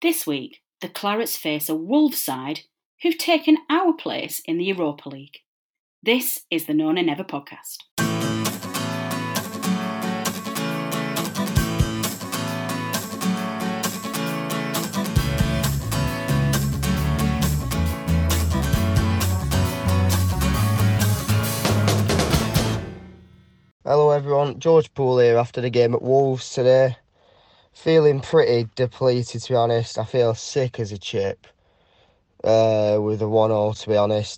This week, the Clarets face a Wolves side who've taken our place in the Europa League. This is the No Nay Never podcast. Hello everyone, George Poole here after the game at Wolves today. Feeling pretty depleted, to be honest. I feel sick as a chip with a 1-0, to be honest.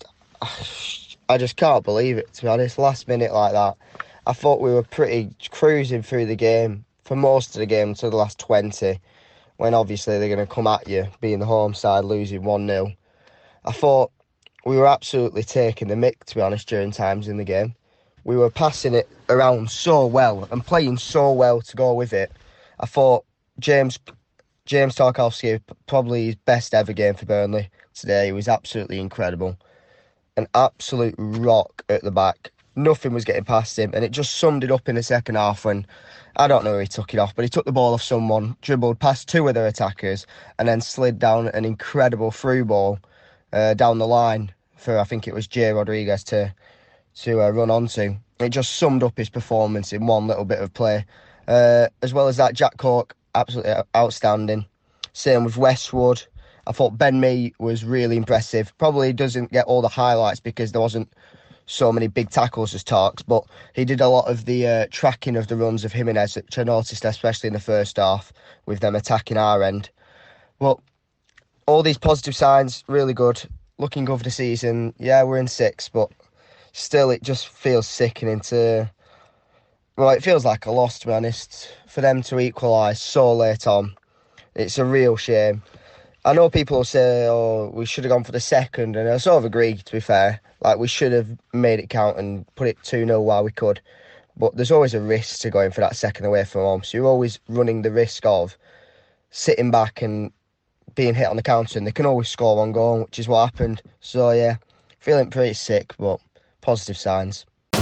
I just can't believe it, to be honest. Last minute like that. I thought we were pretty cruising through the game for most of the game until the last 20, when obviously they're going to come at you, being the home side, losing 1-0. I thought we were absolutely taking the mick, to be honest, during times in the game. We were passing it around so well and playing so well to go with it. I thought James Tarkowski, probably his best ever game for Burnley today. He was absolutely incredible. An absolute rock at the back. Nothing was getting past him, and it just summed it up in the second half when, I don't know who he took it off, but he took the ball off someone, dribbled past two of their attackers, and then slid down an incredible through ball down the line for, I think it was Jay Rodriguez to run onto. It just summed up his performance in one little bit of play. As well as that, Jack Cork, absolutely outstanding. Same with Westwood. I thought Ben Mee was really impressive. Probably doesn't get all the highlights because there wasn't so many big tackles as Tarks, but he did a lot of the tracking of the runs of Jimenez, which I noticed especially in the first half with them attacking our end. But all these positive signs, really good. Looking good for the season. Yeah, we're in sixth, but still, it just feels sickening to... Well, it feels like a loss, to be honest. For them to equalise so late on, it's a real shame. I know people will say, oh, we should have gone for the second, and I sort of agree, to be fair. Like, we should have made it count and put it 2-0 while we could. But there's always a risk to going for that second away from home, so you're always running the risk of sitting back and being hit on the counter, and they can always score one goal, which is what happened. So, yeah, feeling pretty sick, but positive signs.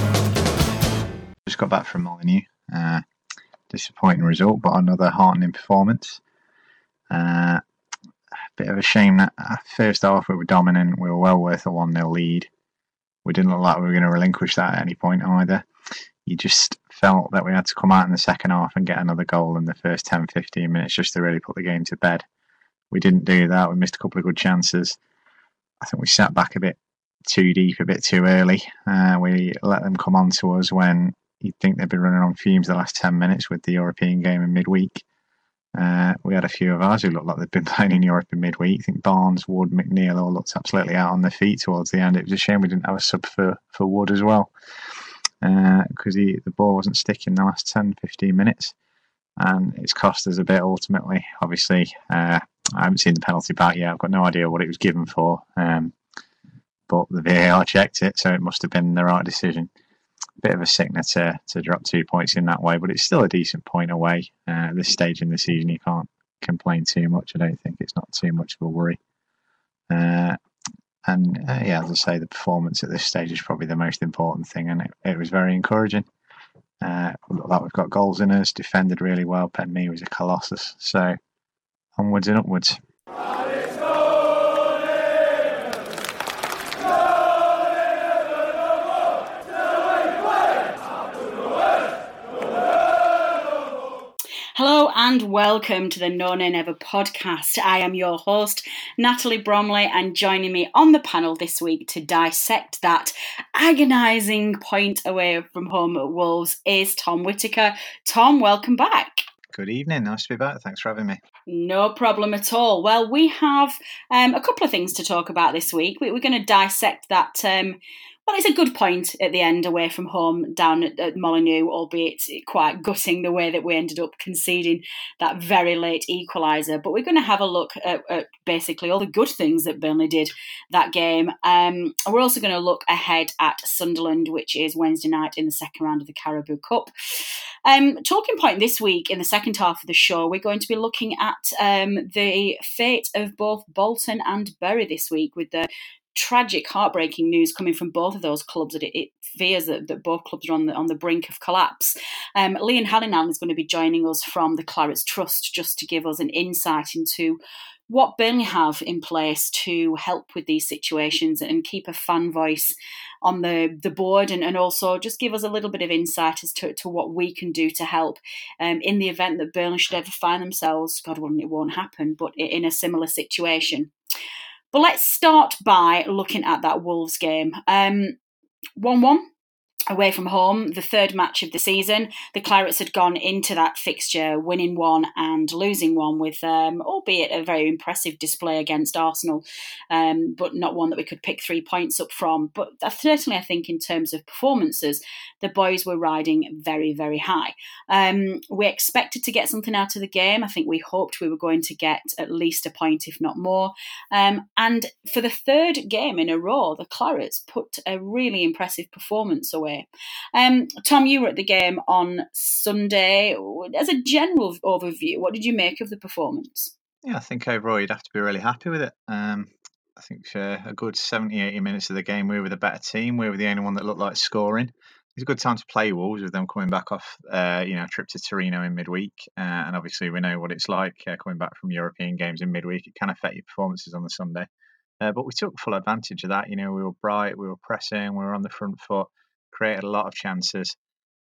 Just got back from Molineux. Disappointing result, but another heartening performance. Bit of a shame that first half we were dominant. We were well worth a 1-0 lead. We didn't look like we were going to relinquish that at any point either. You just felt that we had to come out in the second half and get another goal in the first 10-15 minutes just to really put the game to bed. We didn't do that. We missed a couple of good chances. I think we sat back a bit too deep, a bit too early. We let them come on to us when you'd think they'd been running on fumes the last 10 minutes with the European game in midweek. We had a few of ours who looked like they'd been playing in Europe in midweek. I think Barnes, Wood, McNeil all looked absolutely out on their feet towards the end. It was a shame we didn't have a sub for Wood as well, because the ball wasn't sticking the last 10-15 minutes, and it's cost us a bit ultimately. Obviously, I haven't seen the penalty back yet. I've got no idea what it was given for, but the VAR checked it, so it must have been the right decision. Bit of a sickener to drop 2 points in that way, but it's still a decent point away. At this stage in the season, you can't complain too much. I don't think it's not too much of a worry. Yeah, as I say, the performance at this stage is probably the most important thing, and it was very encouraging. Look like we've got goals in us, defended really well. Ben Mee was a colossus. So onwards and upwards. Hello and welcome to the No Nay Never podcast. I am your host, Natalie Bromley, and joining me on the panel this week to dissect that agonising point away from home at Wolves is Tom Whittaker. Tom, welcome back. Good evening, nice to be back. Thanks for having me. No problem at all. Well, we have a couple of things to talk about this week. We're going to dissect that... Well, it's a good point at the end away from home down at Molineux, albeit quite gutting the way that we ended up conceding that very late equaliser. But we're going to have a look at basically all the good things that Burnley did that game. We're also going to look ahead at Sunderland, which is Wednesday night in the second round of the Carabao Cup. Talking point this week in the second half of the show, we're going to be looking at the fate of both Bolton and Bury this week with the tragic, heartbreaking news coming from both of those clubs that it fears that both clubs are on the brink of collapse. Liam Hallinan is going to be joining us from the Clarets Trust just to give us an insight into what Burnley have in place to help with these situations and keep a fan voice on the board, and also just give us a little bit of insight as to what we can do to help in the event that Burnley should ever find themselves, God willing it won't happen, but in a similar situation. But let's start by looking at that Wolves game. 1-1. Away from home, the third match of the season. The Clarets had gone into that fixture winning one and losing one with, albeit a very impressive display against Arsenal, but not one that we could pick 3 points up from. But certainly I think in terms of performances, the boys were riding very, very high. We expected to get something out of the game. I think we hoped we were going to get at least a point, if not more. And for the third game in a row, the Clarets put a really impressive performance away. Tom, you were at the game on Sunday. As a general overview, what did you make of the performance? Yeah, I think overall you'd have to be really happy with it. I think for a good 70, 80 minutes of the game, we were the better team. We were the only one that looked like scoring. It was a good time to play Wolves with them coming back off a trip to Torino in midweek. And obviously we know what it's like coming back from European games in midweek. It can affect your performances on the Sunday. But we took full advantage of that. We were bright, we were pressing, we were on the front foot, created a lot of chances,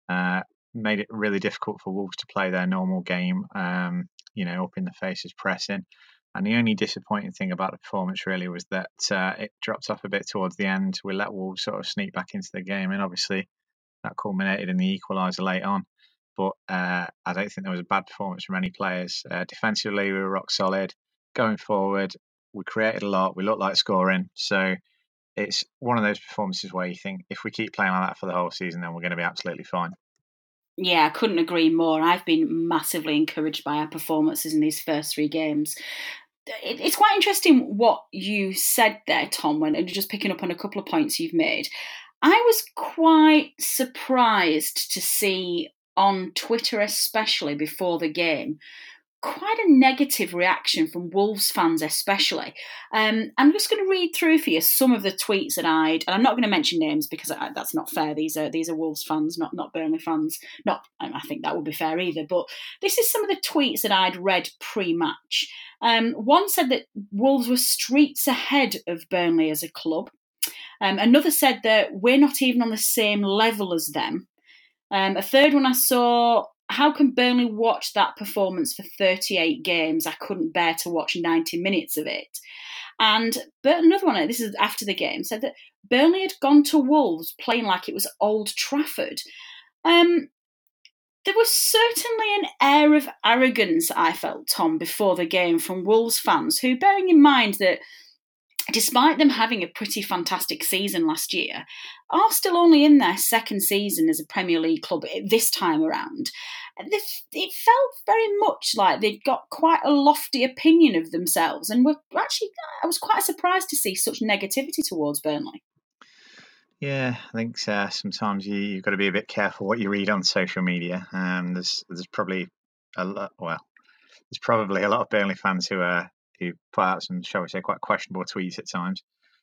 made it really difficult for Wolves to play their normal game, up in the faces pressing. And the only disappointing thing about the performance really was that it dropped off a bit towards the end. We let Wolves sort of sneak back into the game, and obviously that culminated in the equaliser late on. But I don't think there was a bad performance from any players. Defensively, we were rock solid. Going forward, we created a lot. We looked like scoring. So it's one of those performances where you think if we keep playing like that for the whole season, then we're going to be absolutely fine. Yeah, I couldn't agree more. I've been massively encouraged by our performances in these first 3 games. It's quite interesting what you said there, Tom, and just picking up on a couple of points you've made. I was quite surprised to see on Twitter, especially before the game, quite a negative reaction from Wolves fans especially. I'm just going to read through for you some of the tweets that and I'm not going to mention names because that's not fair. These are Wolves fans, not Burnley fans. I think that would be fair either. But this is some of the tweets that I'd read pre-match. One said that Wolves were streets ahead of Burnley as a club. Another said that we're not even on the same level as them. A third one I saw, how can Burnley watch that performance for 38 games? I couldn't bear to watch 90 minutes of it. And another one, this is after the game, said that Burnley had gone to Wolves playing like it was Old Trafford. There was certainly an air of arrogance, I felt, Tom, before the game from Wolves fans who, bearing in mind that despite them having a pretty fantastic season last year, are still only in their second season as a Premier League club this time around. It felt very much like they'd got quite a lofty opinion of themselves, and I was quite surprised to see such negativity towards Burnley. Yeah, I think sometimes you've got to be a bit careful what you read on social media. There's probably a lot. Well, there's probably a lot of Burnley fans who put out some, shall we say, quite questionable tweets at times.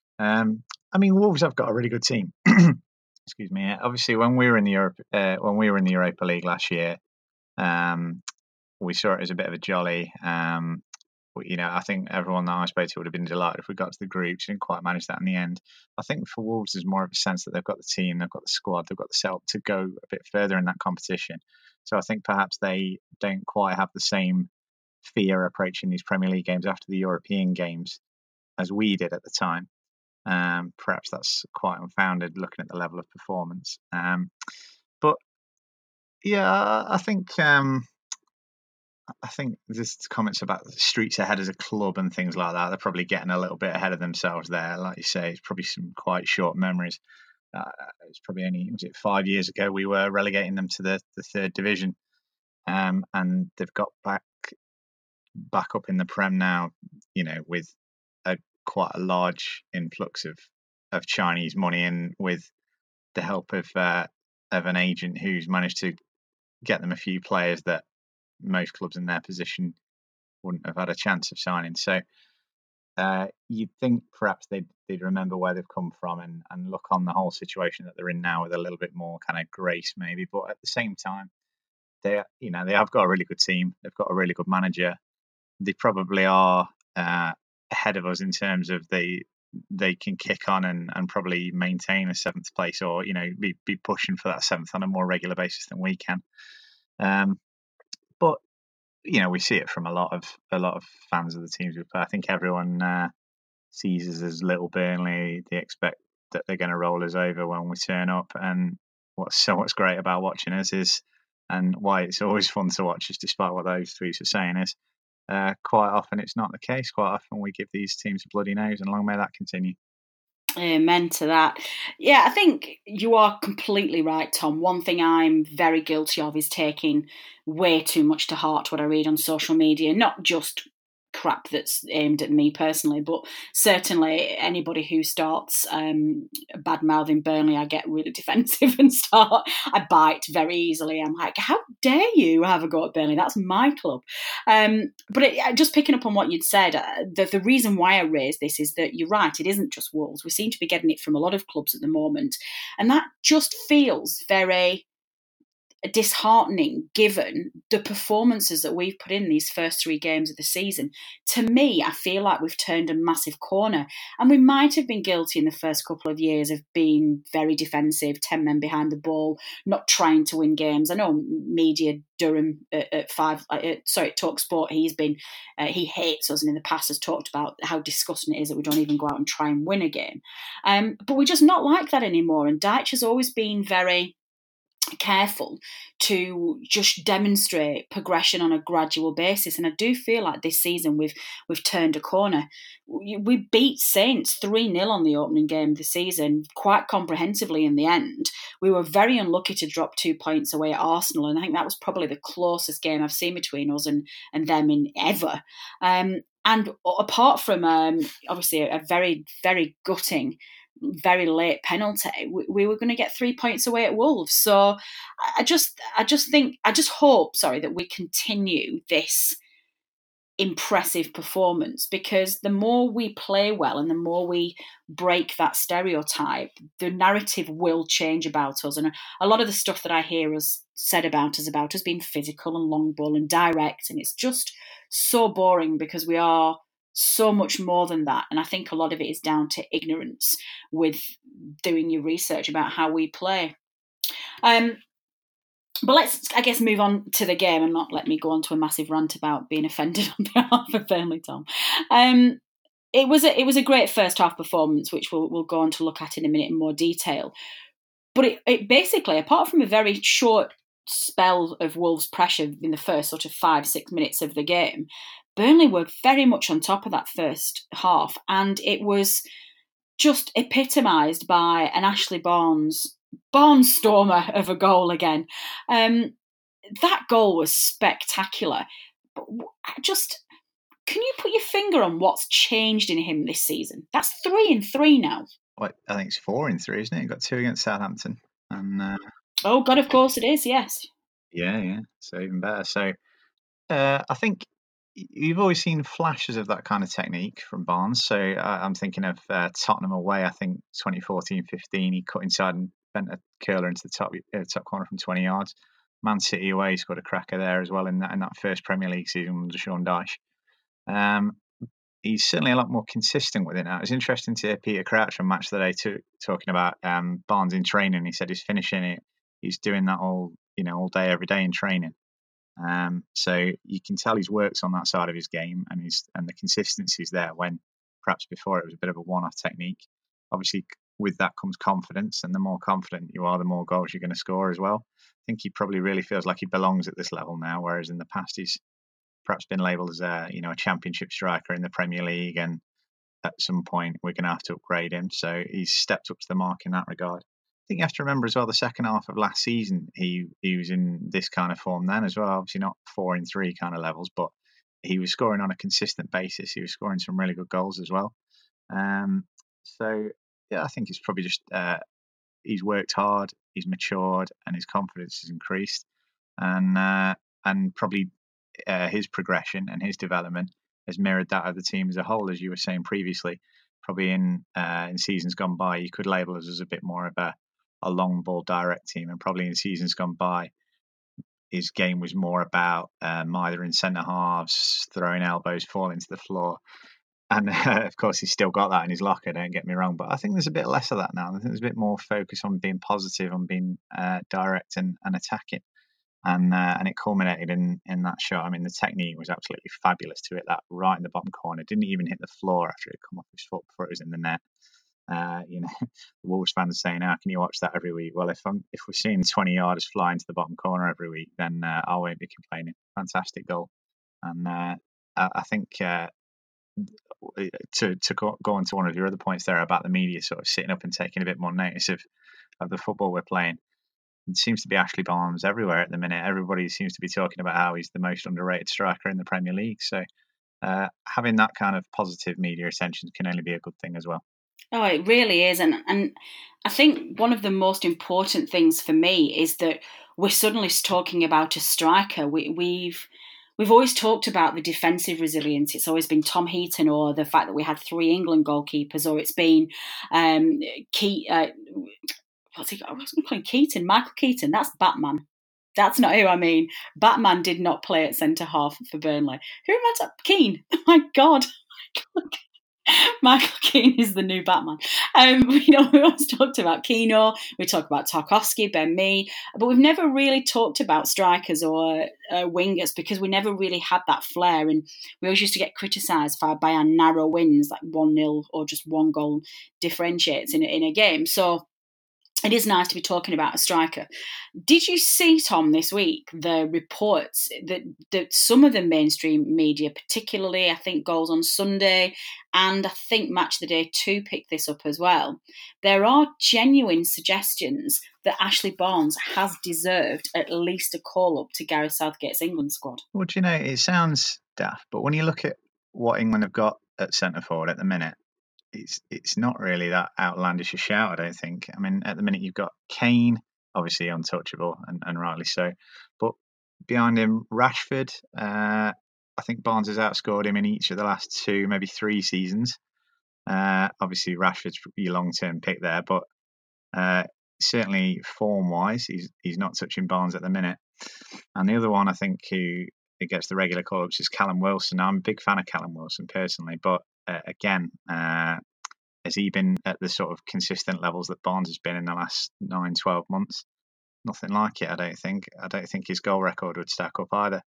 Wolves have got a really good team. Excuse me. Obviously, when we were in the Europa League last year, we saw it as a bit of a jolly. I think everyone that I spoke to would have been delighted if we got to the groups. Didn't quite manage that in the end. I think for Wolves, there's more of a sense that they've got the team, they've got the squad, they've got the setup to go a bit further in that competition. So I think perhaps they don't quite have the same fear approaching these Premier League games after the European games as we did at the time. Perhaps that's quite unfounded looking at the level of performance. But yeah, I think there's comments about the streets ahead as a club and things like that. They're probably getting a little bit ahead of themselves there. Like you say, it's probably some quite short memories. It's probably only 5 years ago we were relegating them to the third division, and they've got back up in the Prem now. With quite a large influx of Chinese money, and with the help of an agent who's managed to get them a few players that most clubs in their position wouldn't have had a chance of signing. So you'd think perhaps they'd remember where they've come from and look on the whole situation that they're in now with a little bit more kind of grace, maybe. But at the same time, they have got a really good team. They've got a really good manager. They probably are ahead of us in terms of they can kick on and probably maintain a seventh place, or be pushing for that seventh on a more regular basis than we can. But we see it from a lot of fans of the teams we play. I think everyone sees us as little Burnley. They expect that they're going to roll us over when we turn up. And what's great about watching us is, and why it's always fun to watch us, despite what those tweets are saying, is quite often it's not the case. Quite often we give these teams a bloody nose, and long may that continue. Amen to that. Yeah, I think you are completely right, Tom. One thing I'm very guilty of is taking way too much to heart what I read on social media, not just crap that's aimed at me personally, but certainly anybody who starts bad mouthing Burnley, I get really defensive and I bite very easily. I'm like, how dare you have a go at Burnley? That's my club. But just picking up on what you'd said, the reason why I raised this is that you're right, it isn't just Wolves. We seem to be getting it from a lot of clubs at the moment, and that just feels very disheartening given the performances that we've put in these first 3 games of the season. To me, I feel like we've turned a massive corner, and we might have been guilty in the first couple of years of being very defensive, 10 men behind the ball, not trying to win games. I know Media Durham at TalkSport, he hates us, and in the past has talked about how disgusting it is that we don't even go out and try and win a game. But we're just not like that anymore, and Dyche has always been very careful to just demonstrate progression on a gradual basis, and I do feel like this season we've turned a corner. We beat Saints 3-0 on the opening game of the season, quite comprehensively in the end. We were very unlucky to drop 2 points away at Arsenal, and I think that was probably the closest game I've seen between us and them in ever. And apart from obviously a very, very gutting, very late penalty, we were going to get 3 points away at Wolves. So I just hope that we continue this impressive performance, because the more we play well and the more we break that stereotype, the narrative will change about us. And a lot of the stuff that I hear us said about us being physical and long ball and direct, and it's just so boring because we are so much more than that. And I think a lot of it is down to ignorance with doing your research about how we play. But let's, I guess, move on to the game and not let me go on to a massive rant about being offended on behalf of Burnley, Tom. It was a great first half performance, which we'll go on to look at in a minute in more detail. But it basically, apart from a very short spell of Wolves' pressure in the first sort of 5-6 minutes of the game, Burnley were very much on top of that first half, and it was just epitomised by an Ashley barnstormer of a goal again. That goal was spectacular. But can you put your finger on what's changed in him this season? That's 3-3 now. Well, I think it's 4-3, isn't it? He got 2 against Southampton. And oh God, of course it is. Yes. Yeah. So even better. So I think you've always seen flashes of that kind of technique from Barnes. So I'm thinking of Tottenham away. I think 2014-15, he cut inside and bent a curler into the top corner from 20 yards. Man City away, he scored a cracker there as well in that first Premier League season under Sean Dyche. He's certainly a lot more consistent with it now. It's interesting to hear Peter Crouch from Match of the Day talking about Barnes in training. He said he's finishing it. He's doing that all day, every day in training. So you can tell he's worked on that side of his game, and the consistency is there when perhaps before it was a bit of a one-off technique. Obviously, with that comes confidence, and the more confident you are, the more goals you're going to score as well. I think he probably really feels like he belongs at this level now, whereas in the past he's perhaps been labelled as a championship striker in the Premier League, and at some point we're going to have to upgrade him. So he's stepped up to the mark in that regard. I think you have to remember as well, the second half of last season, he was in this kind of form then as well. Obviously not 4-3 kind of levels, but he was scoring on a consistent basis. He was scoring some really good goals as well. So yeah, I think it's probably just he's worked hard, he's matured, and his confidence has increased, and probably his progression and his development has mirrored that of the team as a whole, as you were saying previously. Probably in seasons gone by, you could label us as a bit more of a long ball direct team, and probably in seasons gone by, his game was more about either in centre halves, throwing elbows, falling to the floor. And of course, he's still got that in his locker, don't get me wrong. But I think there's a bit less of that now. I think there's a bit more focus on being positive, on being direct and attacking. And it culminated in that shot. I mean, the technique was absolutely fabulous to hit that right in the bottom corner. Didn't even hit the floor after it had come off his foot before it was in the net. The Wolves fans are saying, "How can you watch that every week?" Well, if we're seeing 20 yarders fly into the bottom corner every week, then I won't be complaining. Fantastic goal, and I think to go on to one of your other points there about the media sort of sitting up and taking a bit more notice of the football we're playing. It seems to be Ashley Barnes everywhere at the minute. Everybody seems to be talking about how he's the most underrated striker in the Premier League. So having that kind of positive media attention can only be a good thing as well. Oh, it really is. And I think one of the most important things for me is that we're suddenly talking about a striker. We've always talked about the defensive resilience. It's always been Tom Heaton, or the fact that we had 3 England goalkeepers, or it's been what's he? I was going to call him Keaton. Michael Keaton. That's Batman. That's not who I mean. Batman did not play at centre half for Burnley. Who am I? Keane. Oh my God. Michael Keane is the new Batman. We always talked about Keano, we talk about Tarkowski, Ben Mee, but we've never really talked about strikers or wingers because we never really had that flair, and we always used to get criticised by our narrow wins, like 1-0 or just 1 goal differentiates in a game. So it is nice to be talking about a striker. Did you see, Tom, this week, the reports that some of the mainstream media, particularly, I think Goals on Sunday, and I think Match of the Day 2 picked this up as well. There are genuine suggestions that Ashley Barnes has deserved at least a call-up to Gareth Southgate's England squad. Well, do you know, it sounds daft, but when you look at what England have got at centre-forward at the minute, it's not really that outlandish a shout, I don't think. I mean, at the minute you've got Kane, obviously untouchable, and rightly so. But behind him, Rashford, I think Barnes has outscored him in each of the last 2, maybe 3 seasons. Obviously, Rashford's your long-term pick there, but certainly form-wise, he's not touching Barnes at the minute. And the other one, I think, who gets the regular call-ups is Callum Wilson. Now, I'm a big fan of Callum Wilson personally, but again, has he been at the sort of consistent levels that Barnes has been in the last 9-12 months? Nothing like it, I don't think. I don't think his goal record would stack up either.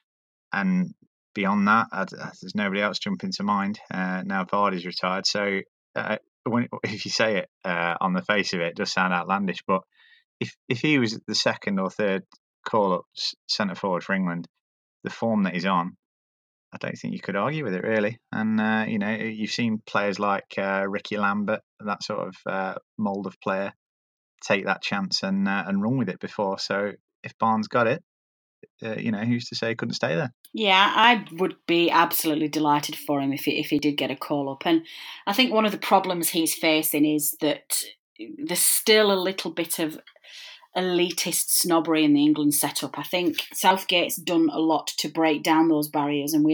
And beyond that, there's nobody else jumping to mind. Now Vardy's retired, so if you say it on the face of it, it does sound outlandish. But if he was the second or third call-up centre forward for England, the form that he's on, I don't think you could argue with it, really. And, you've seen players like Ricky Lambert, that sort of mould of player, take that chance and run with it before. So if Barnes got it, who's to say he couldn't stay there? Yeah, I would be absolutely delighted for him if he did get a call-up. And I think one of the problems he's facing is that there's still a little bit of elitist snobbery in the England setup. I think Southgate's done a lot to break down those barriers, and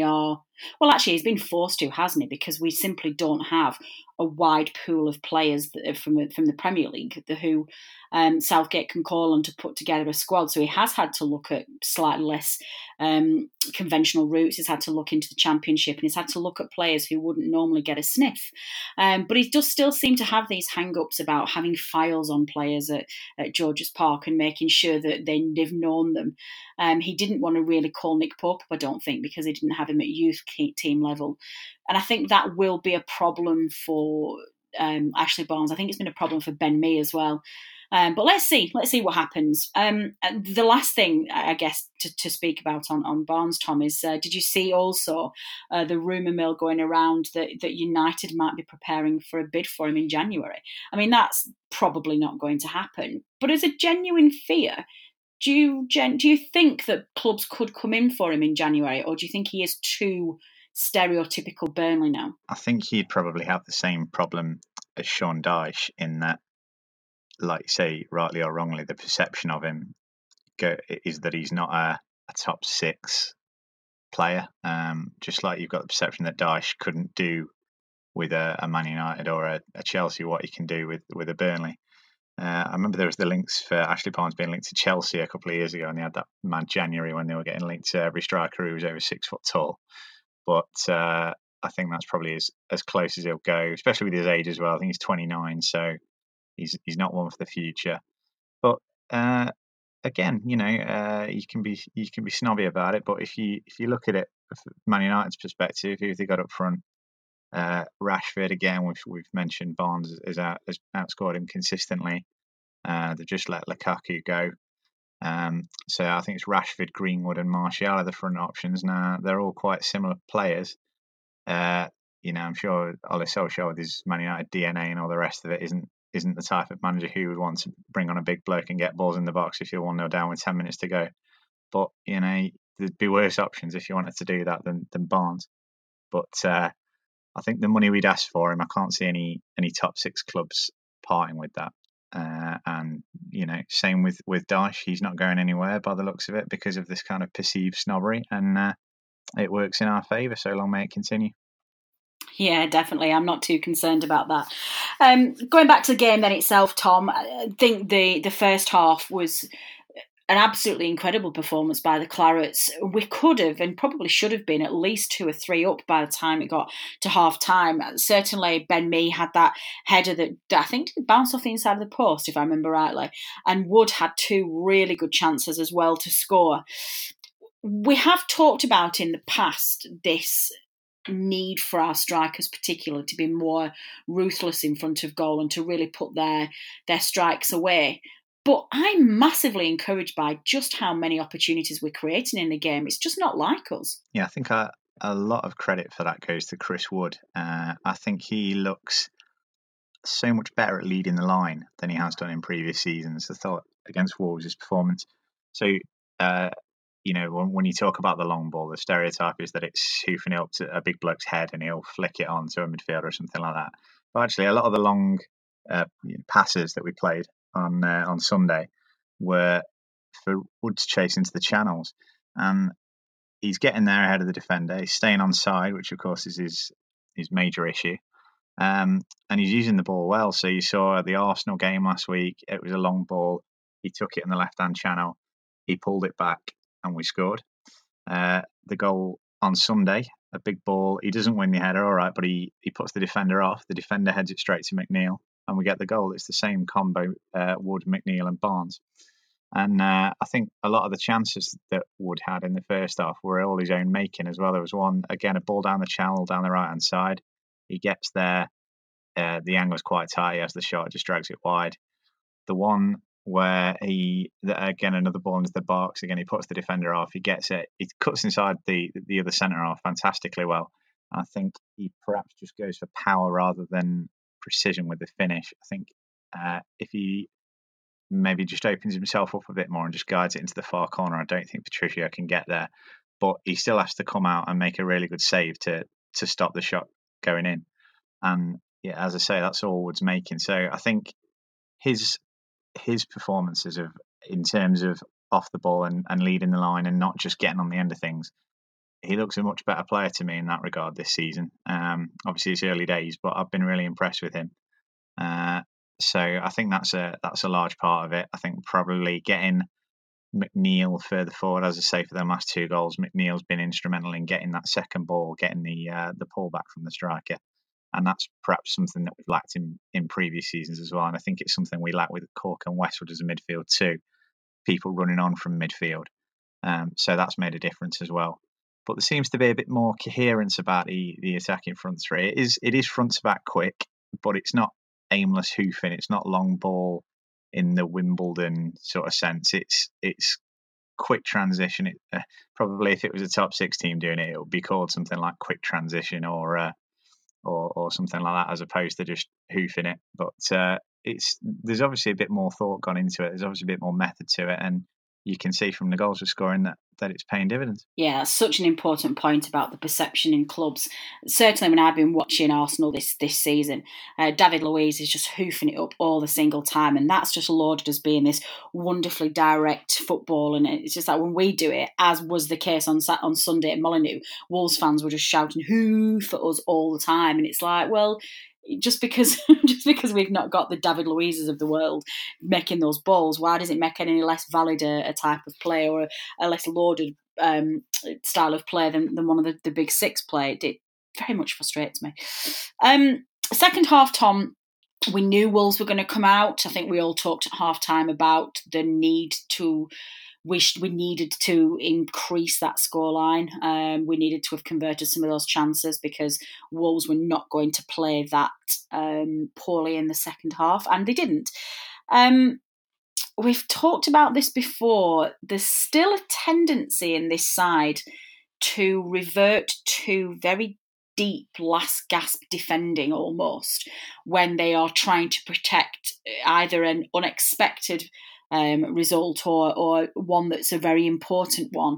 he's been forced to, hasn't he? Because we simply don't have a wide pool of players from the Premier League who Southgate can call on to put together a squad. So he has had to look at slightly less conventional routes. He's had to look into the Championship, and he's had to look at players who wouldn't normally get a sniff. But he does still seem to have these hang-ups about having files on players at George's Park and making sure that they've known them. He didn't want to really call Nick Pope up, I don't think, because he didn't have him at youth team level. And I think that will be a problem for Ashley Barnes. I think it's been a problem for Ben Mee as well. But let's see what happens. The last thing, I guess, to speak about on Barnes, Tom, is did you see also the rumour mill going around that United might be preparing for a bid for him in January? I mean, that's probably not going to happen. But as a genuine fear, do you think that clubs could come in for him in January, or do you think he is too stereotypical Burnley now? I think he'd probably have the same problem as Sean Dyche in that, like you say, rightly or wrongly, the perception of him is that he's not a top 6 player. Just like you've got the perception that Dyche couldn't do with a Man United or a Chelsea what he can do with a Burnley. I remember there was the links for Ashley Barnes being linked to Chelsea a couple of years ago, and they had that mad January when they were getting linked to every striker who was over 6 foot tall. But I think that's probably as close as he'll go, especially with his age as well. I think he's 29, so he's not one for the future. But again, you can be snobby about it. But if you look at it from Man United's perspective, who have they got up front? Rashford again. We've mentioned Barnes has outscored him consistently. They've just let Lukaku go. So I think it's Rashford, Greenwood, and Martial are the front options. Now they're all quite similar players. I'm sure Ole Solskjaer with his Man United DNA and all the rest of it isn't the type of manager who would want to bring on a big bloke and get balls in the box if you're 1-0 down with 10 minutes to go. But there'd be worse options if you wanted to do that than Barnes. But I think the money we'd ask for him, I can't see any top 6 clubs parting with that. And same with Dyche, he's not going anywhere by the looks of it because of this kind of perceived snobbery, and it works in our favour. So long may it continue. Yeah, definitely. I'm not too concerned about that. Going back to the game then itself, Tom, I think the first half was an absolutely incredible performance by the Clarets. We could have and probably should have been at least 2 or 3 up by the time it got to half time. Certainly Ben Mee had that header that I think bounced off the inside of the post, if I remember rightly. And Wood had 2 really good chances as well to score. We have talked about in the past this need for our strikers particularly to be more ruthless in front of goal and to really put their strikes away. But I'm massively encouraged by just how many opportunities we're creating in the game. It's just not like us. Yeah, I think a lot of credit for that goes to Chris Wood. I think he looks so much better at leading the line than he has done in previous seasons. I thought against Wolves, his performance. So, when you talk about the long ball, the stereotype is that it's hoofing it up to a big bloke's head and he'll flick it on to a midfielder or something like that. But actually, a lot of the long passes that we played on Sunday were for Wood to chase into the channels, and he's getting there ahead of the defender. He's staying on side, which of course is his major issue, and he's using the ball well. So you saw the Arsenal game last week. It was a long ball. He took it in the left-hand channel. He pulled it back, and we scored. The goal on Sunday, a big ball. He doesn't win the header, all right, but he puts the defender off. The defender heads it straight to McNeil, and we get the goal. It's the same combo, Wood, McNeil, and Barnes. And I think a lot of the chances that Wood had in the first half were all his own making as well. There was one, again, a ball down the channel, down the right-hand side. He gets there. The angle's quite tight. He has the shot, just drags it wide. The one where again, another ball into the box. Again, he puts the defender off. He gets it. He cuts inside the other centre half fantastically well. I think he perhaps just goes for power rather than precision with the finish. I think if he maybe just opens himself up a bit more and just guides it into the far corner, I don't think Patricio can get there. But he still has to come out and make a really good save to stop the shot going in. And yeah, as I say, that's all Wood's making. So I think his performances in terms of off the ball and leading the line and not just getting on the end of things, he looks a much better player to me in that regard this season. Obviously, it's early days, but I've been really impressed with him. So I think that's a large part of it. I think probably getting McNeil further forward, as I say, for their last 2 goals, McNeil's been instrumental in getting that second ball, getting the pullback from the striker. And that's perhaps something that we've lacked in previous seasons as well. And I think it's something we lack with Cork and Westwood as a midfield too. People running on from midfield. So that's made a difference as well. But there seems to be a bit more coherence about the attacking front three. It is front to back quick, but it's not aimless hoofing. It's not long ball in the Wimbledon sort of sense. It's quick transition. Probably if it was a top 6 team doing it, it would be called something like quick transition or something like that, as opposed to just hoofing it. But there's obviously a bit more thought gone into it. There's obviously a bit more method to it, and you can see from the goals we're scoring that it's paying dividends. Yeah, that's such an important point about the perception in clubs. Certainly, when I've been watching Arsenal this season, David Luiz is just hoofing it up all the single time, and that's just lauded as being this wonderfully direct football. And it's just like when we do it, as was the case on Sunday at Molineux, Wolves fans were just shouting "hoof" at us all the time, and it's like, well, just because we've not got the David Luizes of the world making those balls, why does it make any less valid a type of play or a less lauded style of play than one of the big six play? It very much frustrates me. Second half, Tom, we knew Wolves were going to come out. I think we all talked at half time about the need to. We needed to increase that scoreline. We needed to have converted some of those chances because Wolves were not going to play that poorly in the second half, and they didn't. We've talked about this before. There's still a tendency in this side to revert to very deep last gasp defending almost when they are trying to protect either an unexpected result or one that's a very important one.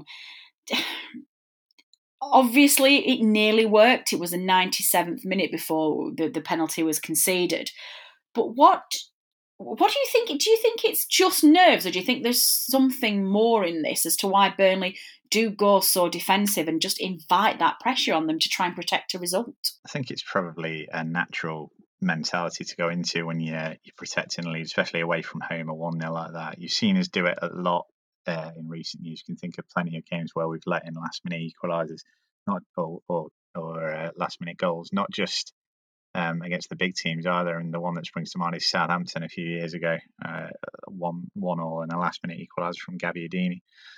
Obviously, it nearly worked. It was the 97th minute before the penalty was conceded. But what do you think? Do you think it's just nerves, or do you think there's something more in this as to why Burnley do go so defensive and just invite that pressure on them to try and protect a result? I think it's probably a natural mentality to go into when you're protecting a lead, especially away from home, a 1-0 like that. You've seen us do it a lot in recent years. You can think of plenty of games where we've let in last-minute equalisers, or last-minute goals, not just against the big teams either. And the one that springs to mind is Southampton a few years ago, 1-1 and a last-minute equaliser from Gabbiadini.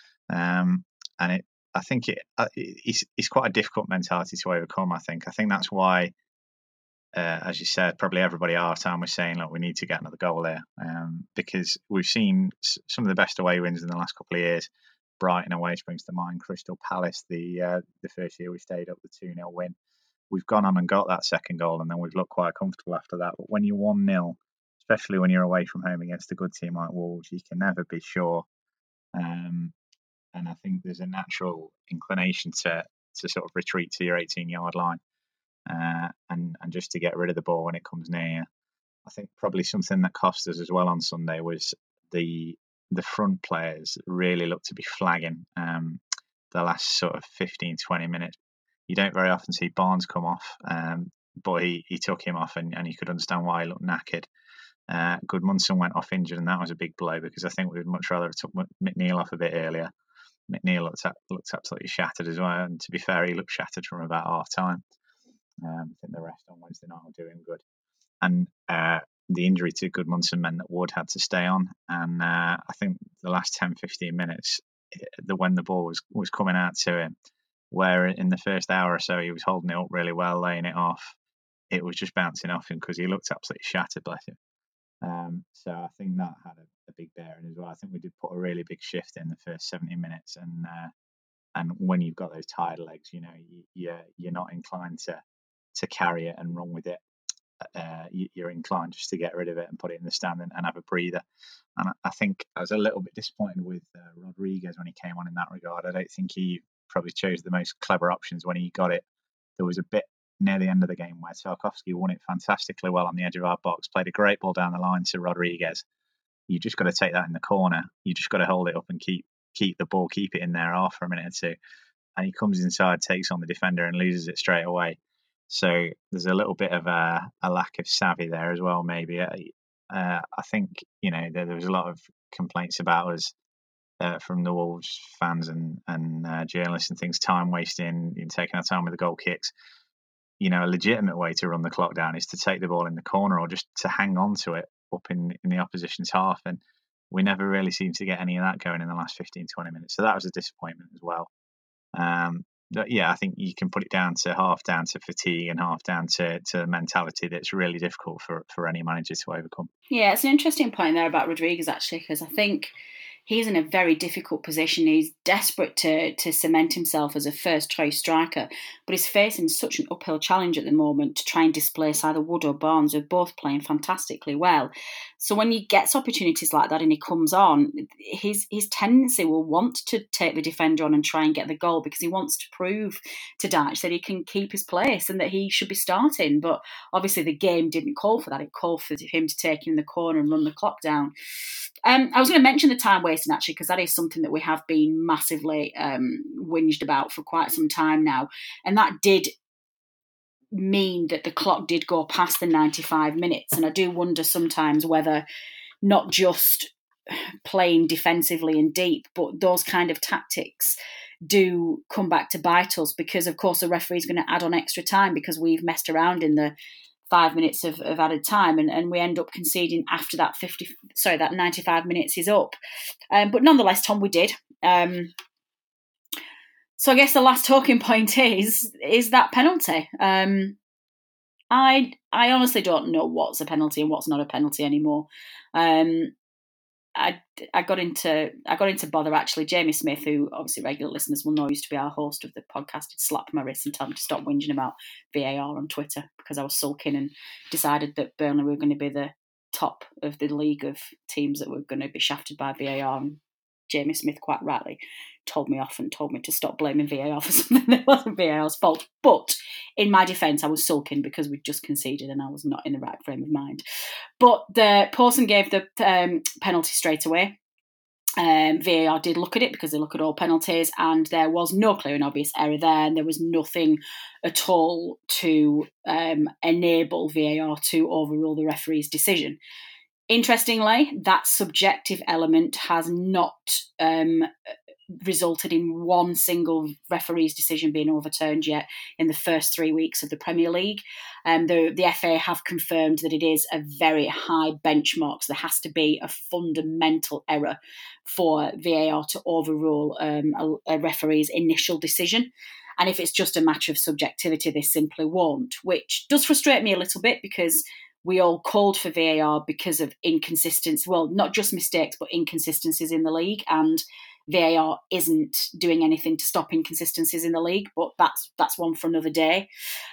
And I think it's quite a difficult mentality to overcome. I think that's why, as you said, probably everybody at our time was saying, look, we need to get another goal there, because we've seen some of the best away wins in the last couple of years. Brighton away springs to mind, Crystal Palace, the first year we stayed up, the 2-0 win. We've gone on and got that second goal, and then we've looked quite comfortable after that. But when you're 1-0, especially when you're away from home against a good team like Wolves, you can never be sure. And I think there's a natural inclination to sort of retreat to your 18-yard line and just to get rid of the ball when it comes near. I think probably something that cost us as well on Sunday was the front players really looked to be flagging the last sort of 15-20 minutes. You don't very often see Barnes come off, but he took him off, and you could understand why he looked knackered. Gudmundsson went off injured, and that was a big blow because I think we would much rather have took McNeil off a bit earlier. McNeil looked absolutely shattered as well, and to be fair, he looked shattered from about half time. I think the rest on Wednesday night were doing good, and the injury to Gudmundsson meant that Wood had to stay on, and I think the last 10-15 minutes, when the ball was coming out to him, where in the first hour or so he was holding it up really well, laying it off, it was just bouncing off him because he looked absolutely shattered, bless him. So I think that had a big bearing as well. I think we did put a really big shift in the first 70 minutes, and when you've got those tired legs, you know, you're not inclined to carry it and run with it. You're inclined just to get rid of it and put it in the stand and have a breather. And I think I was a little bit disappointed with Rodriguez when he came on in that regard. I don't think he probably chose the most clever options when he got it. There was a bit near the end of the game where Tarkowski won it fantastically well on the edge of our box, played a great ball down the line to Rodriguez. You just got to take that in the corner. You just got to hold it up and keep the ball, keep it in there off for a minute or two. And he comes inside, takes on the defender and loses it straight away. So there's a little bit of a lack of savvy there as well, maybe. I think, you know, there was a lot of complaints about us from the Wolves fans and journalists and things, time wasting and taking our time with the goal kicks. You know, a legitimate way to run the clock down is to take the ball in the corner or just to hang on to it up in the opposition's half. And we never really seemed to get any of that going in the last 15-20 minutes. So that was a disappointment as well. Yeah, I think you can put it half down to fatigue and half down to mentality that's really difficult for any manager to overcome. Yeah, it's an interesting point there about Rodriguez, actually, because I think he's in a very difficult position. He's desperate to cement himself as a first-choice striker, but he's facing such an uphill challenge at the moment to try and displace either Wood or Barnes, who are both playing fantastically well. So when he gets opportunities like that and he comes on, his tendency will want to take the defender on and try and get the goal, because he wants to prove to Dyche that he can keep his place and that he should be starting. But obviously the game didn't call for that. It called for him to take him in the corner and run the clock down. I was going to mention the time wasting, actually, because that is something that we have been massively whinged about for quite some time now. And that did mean that the clock did go past the 95 minutes. And I do wonder sometimes whether not just playing defensively and deep, but those kind of tactics do come back to bite us, because, of course, the referee's going to add on extra time because we've messed around in the 5 minutes of added time, and we end up conceding after that 95 minutes is up. But nonetheless, Tom, we did. So I guess the last talking point is that penalty. I honestly don't know what's a penalty and what's not a penalty anymore. I got into bother, actually. Jamie Smith, who obviously regular listeners will know used to be our host of the podcast, he'd slap my wrist and tell me to stop whinging about VAR on Twitter because I was sulking and decided that Burnley were going to be the top of the league of teams that were going to be shafted by VAR. And Jamie Smith, quite rightly, told me off and told me to stop blaming VAR for something that wasn't VAR's fault. But in my defence, I was sulking because we'd just conceded and I was not in the right frame of mind. But Pawson gave the penalty straight away. VAR did look at it because they look at all penalties, and there was no clear and obvious error there, and there was nothing at all to enable VAR to overrule the referee's decision. Interestingly, that subjective element has not resulted in one single referee's decision being overturned yet in the first 3 weeks of the Premier League. The FA have confirmed that it is a very high benchmark, so there has to be a fundamental error for VAR to overrule a referee's initial decision. And if it's just a matter of subjectivity, they simply won't, which does frustrate me a little bit, because we all called for VAR because of inconsistency. Well, not just mistakes, but inconsistencies in the league. And VAR isn't doing anything to stop inconsistencies in the league, but that's one for another day.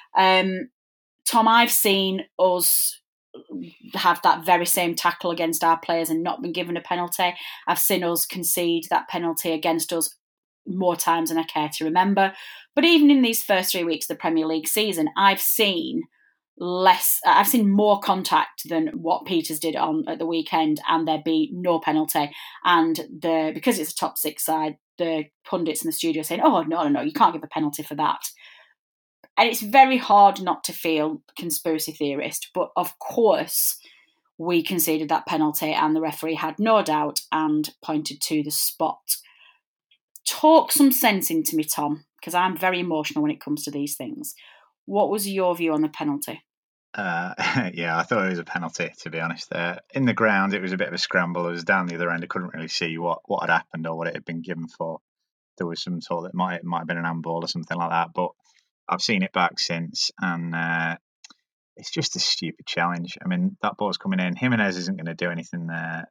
Tom, I've seen us have that very same tackle against our players and not been given a penalty. I've seen us concede that penalty against us more times than I care to remember. But even in these first 3 weeks of the Premier League season, I've seen more contact than what Peters did at the weekend, and there be no penalty. And because it's a top six side, the pundits in the studio saying, "Oh, no, you can't give a penalty for that." And it's very hard not to feel conspiracy theorist, but of course we conceded that penalty, and the referee had no doubt and pointed to the spot. Talk some sense into me, Tom, because I'm very emotional when it comes to these things. What was your view on the penalty? Yeah, I thought it was a penalty, to be honest. In the ground, it was a bit of a scramble. It was down the other end. I couldn't really see what had happened or what it had been given for. There was some sort that might have been an handball or something like that. But I've seen it back since, and it's just a stupid challenge. I mean, that ball's coming in. Jimenez isn't going to do anything there.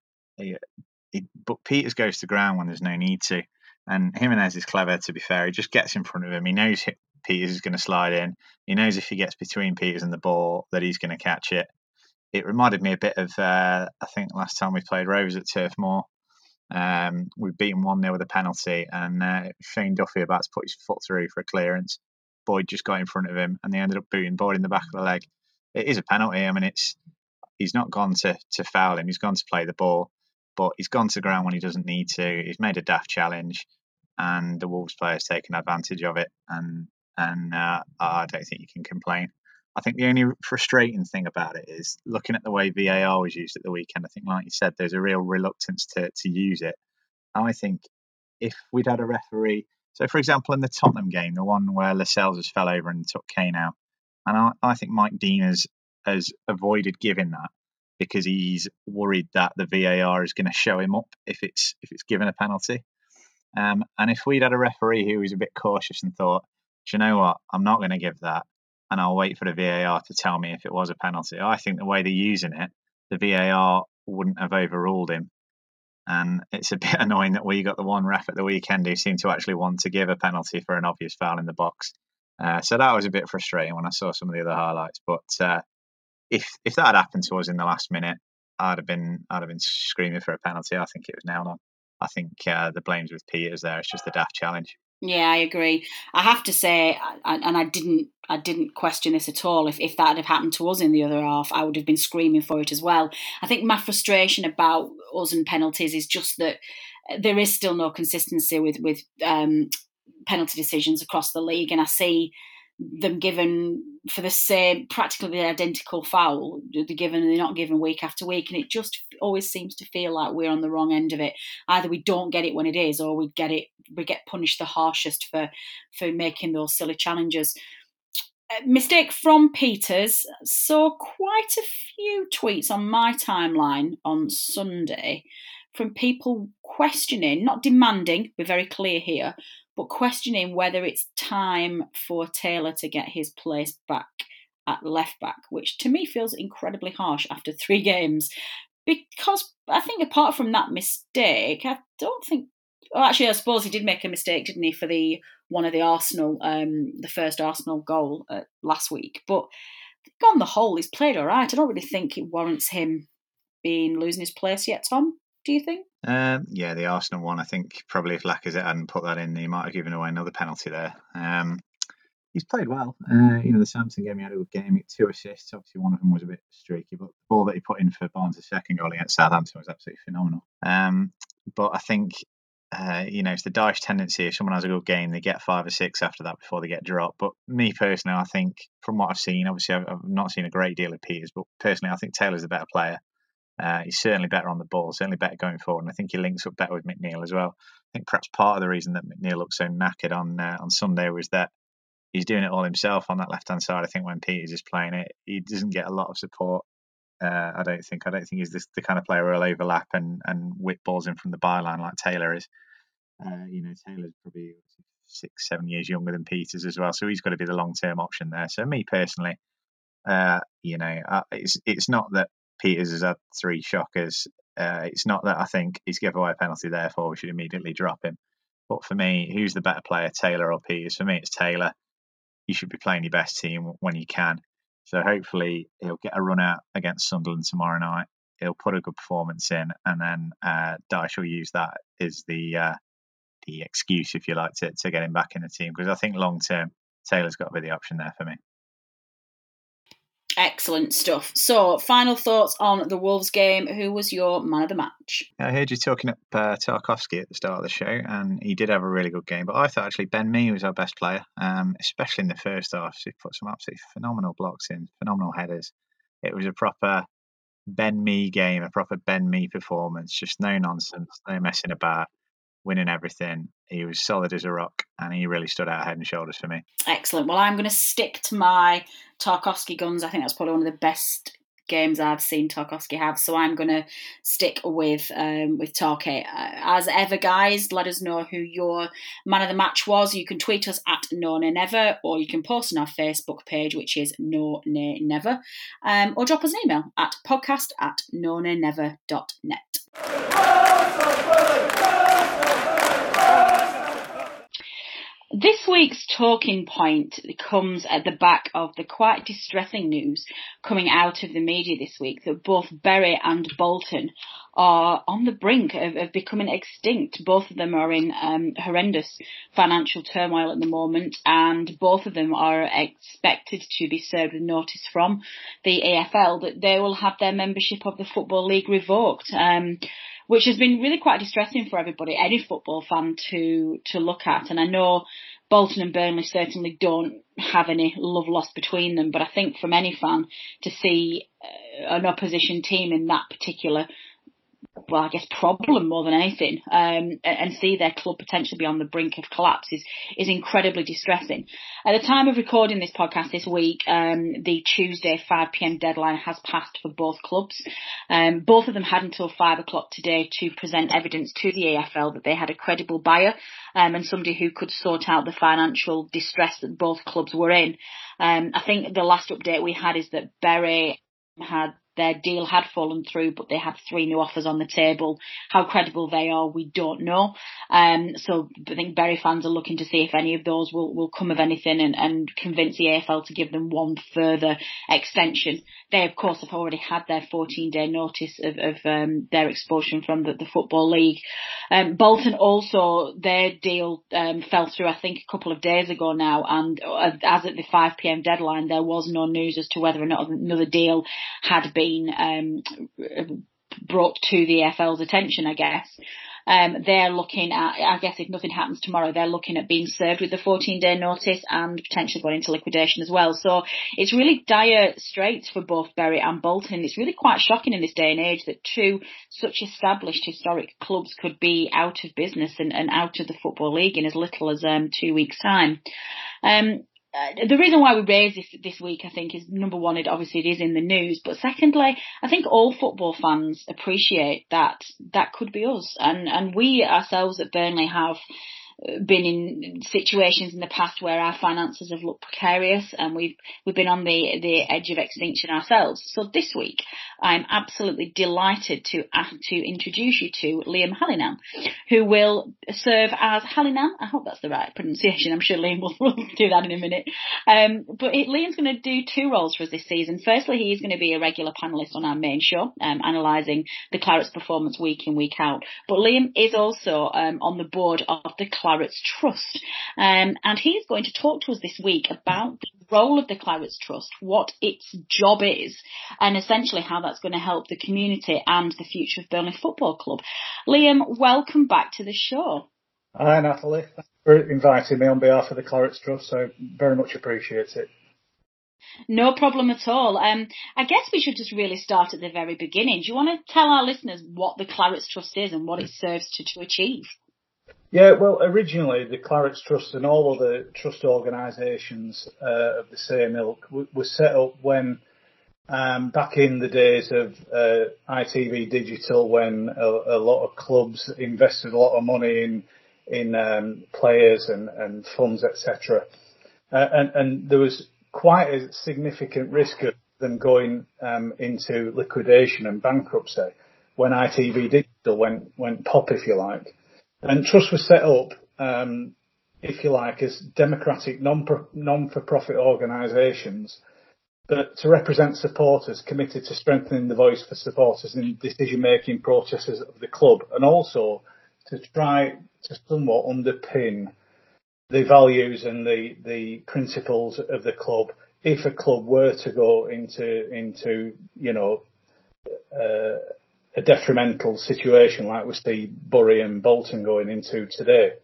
But Peters goes to ground when there's no need to. And Jimenez is clever, to be fair. He just gets in front of him. He knows Peters is going to slide in. He knows if he gets between Peters and the ball that he's going to catch it. It reminded me a bit of, I think, last time we played Rovers at Turf Moor. We beat him 1-0 with a penalty, and Shane Duffy about to put his foot through for a clearance. Boyd just got in front of him, and they ended up booting Boyd in the back of the leg. It is a penalty. I mean, he's not gone to foul him. He's gone to play the ball, but he's gone to ground when he doesn't need to. He's made a daft challenge, and the Wolves player's taken advantage of it. And I don't think you can complain. I think the only frustrating thing about it is looking at the way VAR was used at the weekend. I think, like you said, there's a real reluctance to use it. I think if we'd had a referee, so for example, in the Tottenham game, the one where Lascelles just fell over and took Kane out, and I think Mike Dean has avoided giving that because he's worried that the VAR is going to show him up if it's given a penalty. And if we'd had a referee who was a bit cautious and thought, do you know what, I'm not going to give that, and I'll wait for the VAR to tell me if it was a penalty, I think the way they're using it, the VAR wouldn't have overruled him. And it's a bit annoying that we got the one ref at the weekend who seemed to actually want to give a penalty for an obvious foul in the box. So that was a bit frustrating when I saw some of the other highlights. But if that had happened to us in the last minute, I'd have been screaming for a penalty. I think it was nailed on. I think the blame's with Peters there. It's just a daft challenge. Yeah, I agree. I have to say, and I didn't question this at all. If that had happened to us in the other half, I would have been screaming for it as well. I think my frustration about us and penalties is just that there is still no consistency with penalty decisions across the league, and I see them given for the same, practically the identical foul. They're not given week after week, and it just always seems to feel like we're on the wrong end of it. Either we don't get it when it is, or we get punished the harshest for making those silly challenges. Mistake from Peters. Saw quite a few tweets on my timeline on Sunday from people questioning, not demanding, be very clear here, but questioning whether it's time for Taylor to get his place back at left back, which to me feels incredibly harsh after 3 games. Because I think apart from that mistake, I don't think. Well, actually, I suppose he did make a mistake, didn't he, for one of the Arsenal, the first Arsenal goal last week. But on the whole, he's played all right. I don't really think it warrants him losing his place yet, Tom. Do you think? Yeah, the Arsenal one, I think probably if Lacazette hadn't put that in, he might have given away another penalty there. He's played well. The Samson game, he had a good game. He had 2 assists. Obviously, one of them was a bit streaky, but the ball that he put in for Barnes' second goal against Southampton was absolutely phenomenal. But I think, it's the Dyche tendency. If someone has a good game, they get 5 or 6 after that before they get dropped. But me personally, I think from what I've seen, obviously I've not seen a great deal of Peters, but personally, I think Taylor's the better player. He's certainly better on the ball, certainly better going forward, and I think he links up better with McNeil as well. I think perhaps part of the reason that McNeil looked so knackered on Sunday was that he's doing it all himself on that left-hand side. I think when Peters is playing it, he doesn't get a lot of support. I don't think he's the kind of player who'll overlap and whip balls in from the byline like Taylor is. Taylor's probably 6-7 years younger than Peters as well, so he's got to be the long-term option there. So me personally, it's not that Peters has had 3 shockers. It's not that I think he's given away a penalty, therefore we should immediately drop him. But for me, who's the better player, Taylor or Peters? For me, it's Taylor. You should be playing your best team when you can. So hopefully he'll get a run out against Sunderland tomorrow night. He'll put a good performance in, and then Dyche will use that as the excuse, if you like, to get him back in the team. Because I think long term, Taylor's got to be the option there for me. Excellent stuff. So, final thoughts on the Wolves game. Who was your man of the match? I heard you talking up Tarkowski at the start of the show, and he did have a really good game. But I thought actually Ben Mee was our best player, especially in the first half. He put some absolutely phenomenal blocks in, phenomenal headers. It was a proper Ben Mee game, a proper Ben Mee performance. Just no nonsense, no messing about, winning everything. He was solid as a rock, and he really stood out head and shoulders for me. Excellent. Well, I'm going to stick to my Tarkowski guns. I think that's probably one of the best games I've seen Tarkowski have, so I'm going to stick with Tarkey. As ever, guys, let us know who your man of the match was. You can tweet us at No Nay Never, or you can post on our Facebook page, which is No Nay Never, or drop us an email at podcast@nonaynever.net. This week's talking point comes at the back of the quite distressing news coming out of the media this week that both Bury and Bolton are on the brink of becoming extinct. Both of them are in horrendous financial turmoil at the moment, and both of them are expected to be served with notice from the AFL that they will have their membership of the Football League revoked. Which has been really quite distressing for everybody, any football fan to look at. And I know Bolton and Burnley certainly don't have any love lost between them, but I think from any fan to see an opposition team in that particular, well, I guess problem more than anything, and see their club potentially be on the brink of collapse is incredibly distressing. At the time of recording this podcast this week, the Tuesday 5 p.m. deadline has passed for both clubs. Both of them had until 5 o'clock today to present evidence to the AFL that they had a credible buyer and somebody who could sort out the financial distress that both clubs were in. I think the last update we had is that Bury had their deal had fallen through, but they had 3 new offers on the table. How credible they are, we don't know. So I think Bury fans are looking to see if any of those will come of anything and convince the AFL to give them one further extension. They, of course, have already had their 14-day notice of their expulsion from the Football League. Bolton also, their deal fell through, I think, a couple of days ago now, and as at the 5 p.m. deadline, there was no news as to whether or not another deal had been brought to the AFL's attention, I guess. They're looking at, I guess if nothing happens tomorrow, they're looking at being served with the 14-day notice and potentially going into liquidation as well. So it's really dire straits for both Bury and Bolton. It's really quite shocking in this day and age that 2 such established historic clubs could be out of business and out of the Football League in as little as 2 weeks' time. The reason why we raise this week, I think, is number one, it is in the news, but secondly, I think all football fans appreciate that could be us, and we ourselves at Burnley have been in situations in the past where our finances have looked precarious, and we've been on the edge of extinction ourselves. So this week, I'm absolutely delighted to introduce you to Liam Hallinan, who will serve as Hallinan. I hope that's the right pronunciation. I'm sure Liam will do that in a minute. But Liam's going to do 2 roles for us this season. Firstly, he's going to be a regular panellist on our main show, analysing the Clarets' performance week in, week out. But Liam is also on the board of the Clarets Trust, and he's going to talk to us this week about the role of the Clarets Trust, what its job is, and essentially how that's going to help the community and the future of Burnley Football Club. Liam, welcome back to the show. Hi Natalie, thanks for inviting me on behalf of the Clarets Trust, so very much appreciate it. No problem at all. I guess we should just really start at the very beginning. Do you want to tell our listeners what the Clarets Trust is and what it serves to achieve? Yeah, well, originally the Clarets Trust and all other trust organisations of the same ilk were set up when, back in the days of ITV Digital, when a lot of clubs invested a lot of money in players and funds, etc. And there was quite a significant risk of them going into liquidation and bankruptcy when ITV Digital went pop, if you like. And Trust was set up, if you like, as democratic non-for-profit organisations, but to represent supporters committed to strengthening the voice for supporters in decision-making processes of the club, and also to try to somewhat underpin the values and the principles of the club if a club were to go into a detrimental situation like we see Bury and Bolton going into today.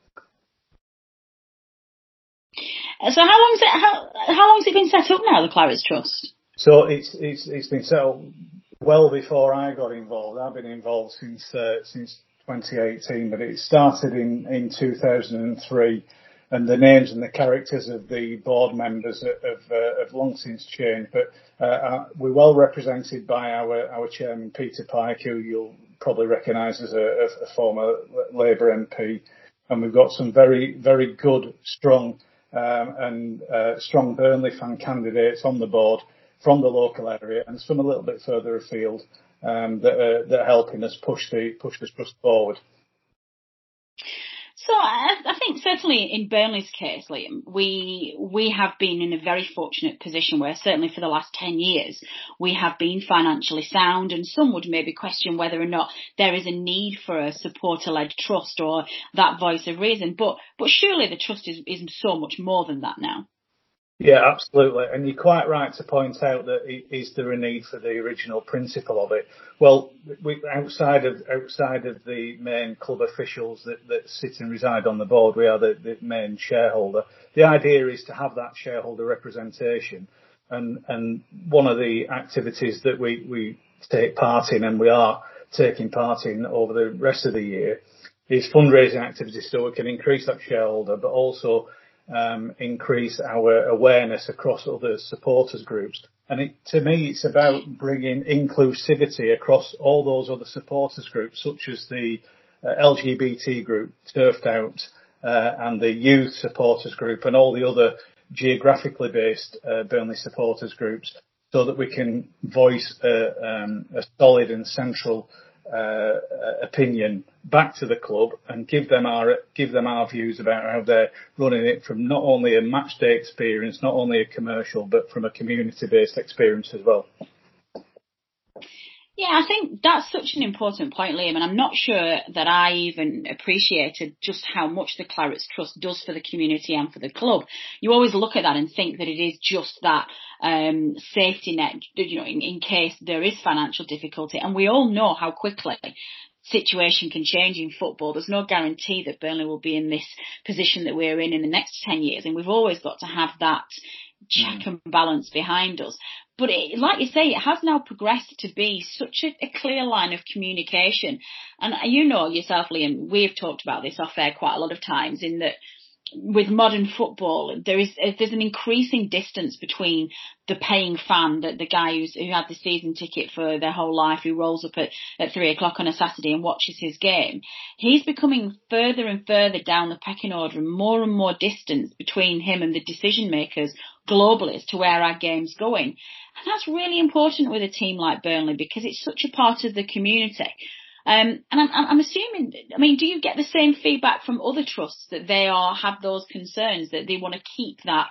So how long's it been set up now, the Clarets Trust? So it's been set up well before I got involved. I've been involved since 2018, but it started in 2003, and the names and the characters of the board members have long since changed. But we're well represented by our chairman, Peter Pike, who you'll probably recognise as a former Labour MP, and we've got some very, very good, strong Burnley fan candidates on the board from the local area, and some a little bit further afield that are helping us push the trust forward. So I think certainly in Burnley's case, Liam, we have been in a very fortunate position where certainly for the last 10 years we have been financially sound, and some would maybe question whether or not there is a need for a supporter-led trust or that voice of reason. But surely the trust is so much more than that now. Yeah, absolutely. And you're quite right to point out that is there a need for the original principle of it? Well, outside of the main club officials that sit and reside on the board, we are the main shareholder. The idea is to have that shareholder representation. And one of the activities that we take part in, and we are taking part in over the rest of the year, is fundraising activities so we can increase that shareholder, but also increase our awareness across other supporters groups. And to me, it's about bringing inclusivity across all those other supporters groups, such as the LGBT group, Turfed Out, and the youth supporters group, and all the other geographically based Burnley supporters groups, so that we can voice a solid and central opinion back to the club and give them our views about how they're running it from not only a match day experience, not only a commercial, but from a community-based experience as well. Yeah, I think that's such an important point, Liam, and I'm not sure that I even appreciated just how much the Clarets Trust does for the community and for the club. You always look at that and think that it is just that safety net, in case there is financial difficulty. And we all know how quickly situation can change in football. There's no guarantee that Burnley will be in this position that we're in the next 10 years, and we've always got to have that check and balance behind us. But like you say, it has now progressed to be such a clear line of communication. And you know yourself, Liam, we've talked about this off air quite a lot of times, in that with modern football, there's an increasing distance between the paying fan, the guy who had the season ticket for their whole life, who rolls up at 3:00 on a Saturday and watches his game. He's becoming further and further down the pecking order, and more distance between him and the decision makers globally as to where our game's going. And that's really important with a team like Burnley, because it's such a part of the community. And I'm assuming, do you get the same feedback from other trusts that they have those concerns, that they want to keep that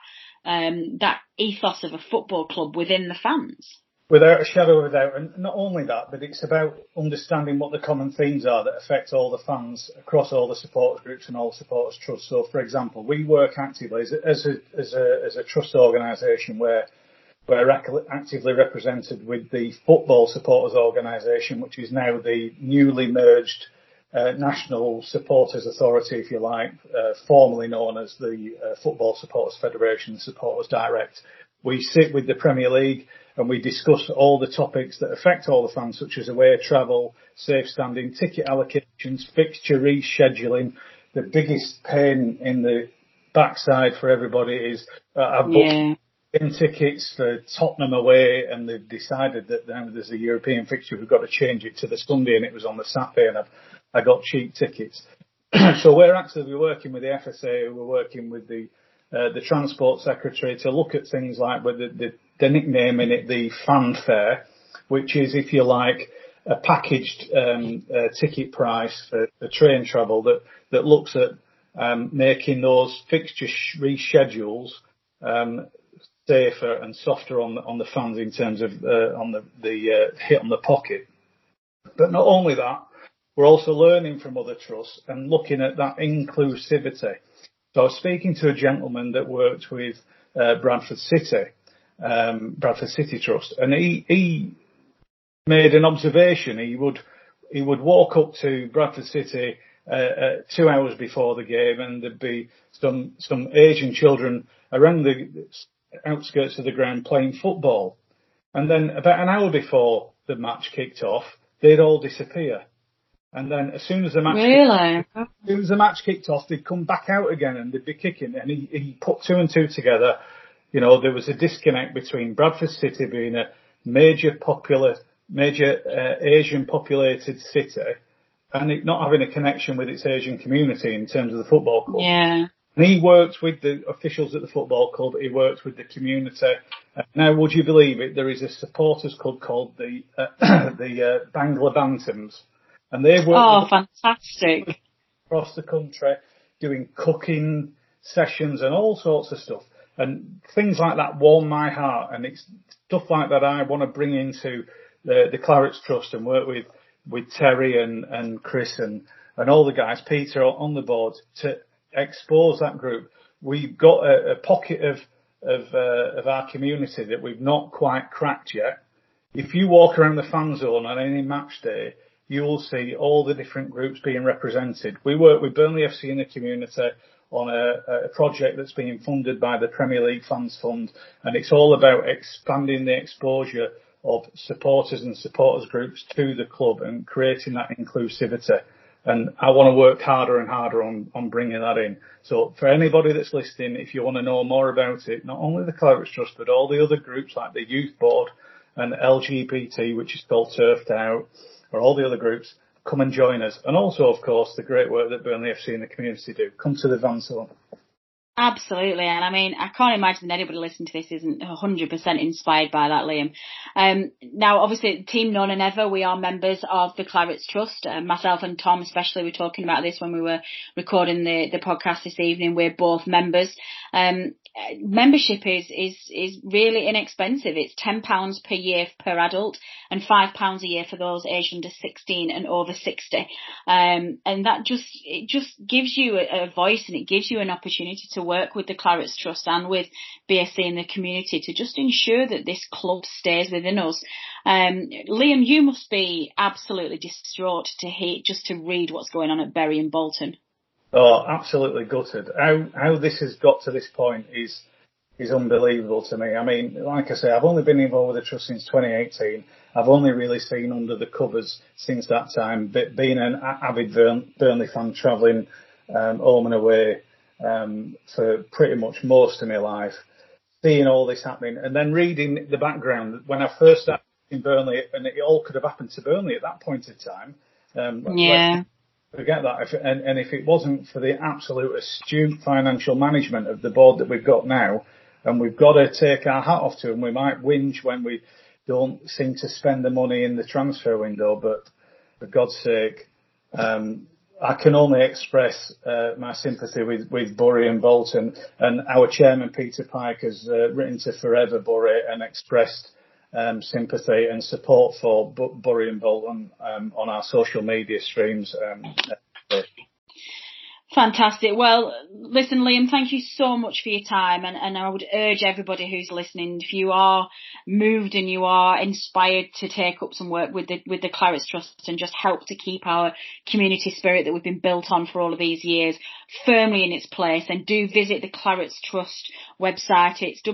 ethos of a football club within the fans? Without a shadow of a doubt. And not only that, but it's about understanding what the common themes are that affect all the fans across all the supporters groups and all the supporters trusts. So, for example, we work actively as a trust organisation where we're actively represented with the Football Supporters Organisation, which is now the newly merged National Supporters Authority, if you like, formerly known as the Football Supporters Federation, Supporters Direct. We sit with the Premier League and we discuss all the topics that affect all the fans, such as away travel, safe standing, ticket allocations, fixture rescheduling. The biggest pain in the backside for everybody is I've booked tickets for Tottenham away, and they've decided that now there's a European fixture, we've got to change it to the Sunday, and it was on the Saturday, and I got cheap tickets. So we're actively working with the FSA, we're working with the Transport Secretary to look at things like with the nickname in it, the fanfare, which is, if you like, a packaged ticket price for train travel that looks at making those fixture reschedules safer and softer on the fans in terms of on the hit on the pocket. But not only that, we're also learning from other trusts and looking at that inclusivity. So I was speaking to a gentleman that worked with Bradford City Trust, and he made an observation. He would walk up to Bradford City 2 hours before the game, and there'd be some Asian children around the outskirts of the ground playing football. And then about an hour before the match kicked off, they'd all disappear. And then as soon as the match kicked off, they'd come back out again and they'd be kicking. And he put two and two together. There was a disconnect between Bradford City being a major Asian populated city and it not having a connection with its Asian community in terms of the football club. Yeah. And he worked with the officials at the football club. He worked with the community. Now, would you believe it? There is a supporters club called the Bangla Bantams, and they work fantastic across the country doing cooking sessions and all sorts of stuff. And things like that warm my heart, and it's stuff like that I want to bring into the Clarets Trust and work with Terry and Chris and all the guys, Peter on the board, to expose that group. We've got a pocket of our community that we've not quite cracked yet. If you walk around the fan zone on any match day, you will see all the different groups being represented. We work with Burnley FC in the community on a project that's being funded by the Premier League Fans Fund, and it's all about expanding the exposure of supporters and supporters groups to the club and creating that inclusivity. And I want to work harder and harder on bringing that in. So for anybody that's listening, if you want to know more about it, not only the Clarets Trust, but all the other groups like the Youth Board and LGBT, which is called Turfed Out, or all the other groups, come and join us. And also, of course, the great work that Burnley FC and the community do. Come to the Van Zone. Absolutely, and I mean, I can't imagine that anybody listening to this isn't 100% inspired by that, Liam. Now, obviously, Team None and Ever, we are members of the Clarets Trust. Myself and Tom, especially, were talking about this when we were recording the podcast this evening. We're both members. Membership is really inexpensive. It's £10 per year per adult and £5 a year for those aged under 16 and over 60. And that it just gives you a voice, and it gives you an opportunity to work with the Clarets Trust and with BSC in the community to just ensure that this club stays within us. Liam, you must be absolutely distraught to read what's going on at Bury and Bolton. Oh, absolutely gutted. How this has got to this point is unbelievable to me. I mean, like I say, I've only been involved with the trust since 2018. I've only really seen under the covers since that time, being an avid Burnley fan, travelling home and away for pretty much most of my life, seeing all this happening, and then reading the background when I first started in Burnley, and it all could have happened to Burnley at that point in time. Yeah. Forget that. And if it wasn't for the absolute astute financial management of the board that we've got now, and we've got to take our hat off to them, we might whinge when we don't seem to spend the money in the transfer window, but for God's sake, I can only express my sympathy with Bury and Bolton, and our chairman Peter Pike has written to Forever Bury and expressed sympathy and support for Bury and Bolton on our social media streams. Fantastic. Well, listen, Liam, thank you so much for your time. And I would urge everybody who's listening, if you are moved and you are inspired to take up some work with the Clarets Trust and just help to keep our community spirit that we've been built on for all of these years firmly in its place, then do visit the Clarets Trust website. It's